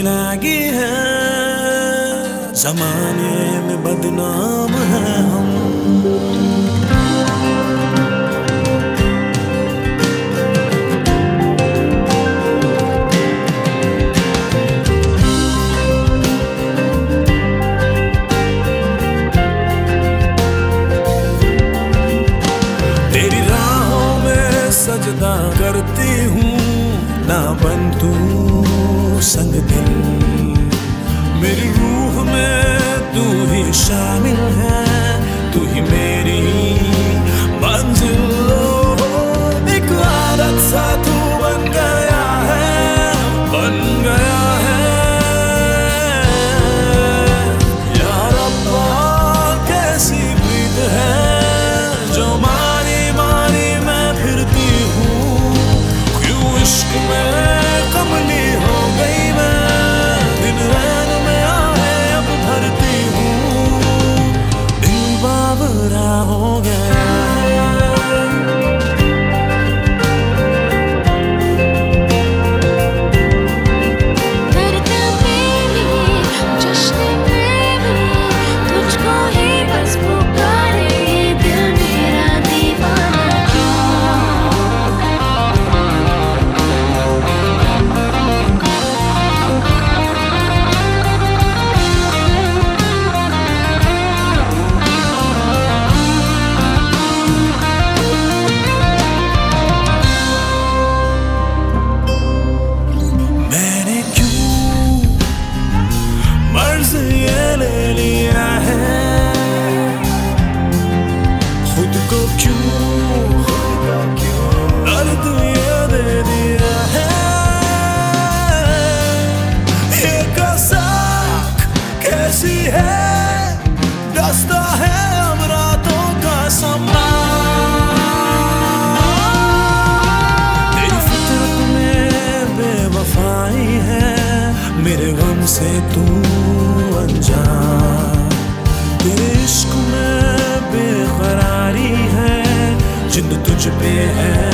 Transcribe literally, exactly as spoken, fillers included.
लागी है, जमाने में बदनाम है हम। तेरी राहों में सजदा करती हूँ, ना बन तू संग दिल। मेरी रूह में तू ही शामिल है, तू ही मेरी मंजिल। एक आदत सा तू बन गया है, बन गया है। यार अब्बा कैसी प्रीत है जो मारी मारी मैं फिरती हूँ। क्यों इश्क में कमली हो गई मैं, दिन रैन में आहे अब भरती हूँ। दिल बावरा हो गया। ये ले लिया है खुद को, क्यों दर्द ये दे दिया है। ये कसाक कैसी है, दस्ता है अब रातों का समा। तेरी फितरत में बेवफाई है, मेरे गम से तू अनजान। तेरे इश्क में बेकरारी है, जिंद तुझ पे है